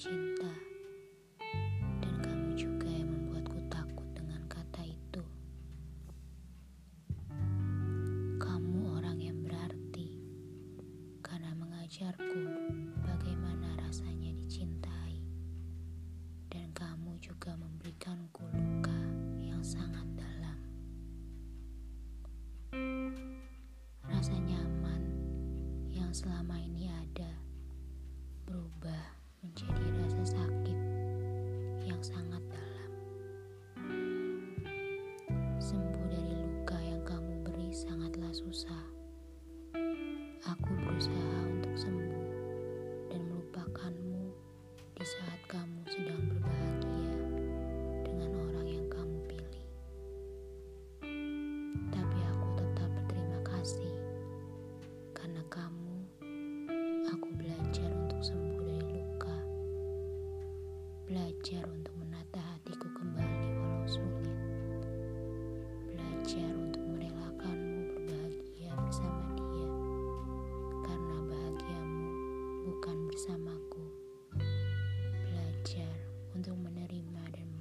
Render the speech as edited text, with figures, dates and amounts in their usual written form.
cinta, dan kamu juga yang membuatku takut dengan kata itu. Kamu orang yang berarti karena mengajarku bagaimana rasanya dicintai, dan kamu juga memberikanku luka yang sangat dalam. Rasa nyaman yang selama ini ada berubah menjadi rasa sakit yang sangat dalam. Sembuh dari luka yang kamu beri sangatlah susah. Aku berusaha untuk sembuh dan melupakanmu di saat kamu sedang berbahagia dengan orang yang kamu pilih. Tapi aku tetap berterima kasih karena kamu, aku belajar untuk sembuh dari luka, belajar untuk menata hatiku kembali walau sulit, belajar untuk merelakanmu berbahagia bersama dia, karena bahagiamu bukan bersamaku, belajar untuk menerima dan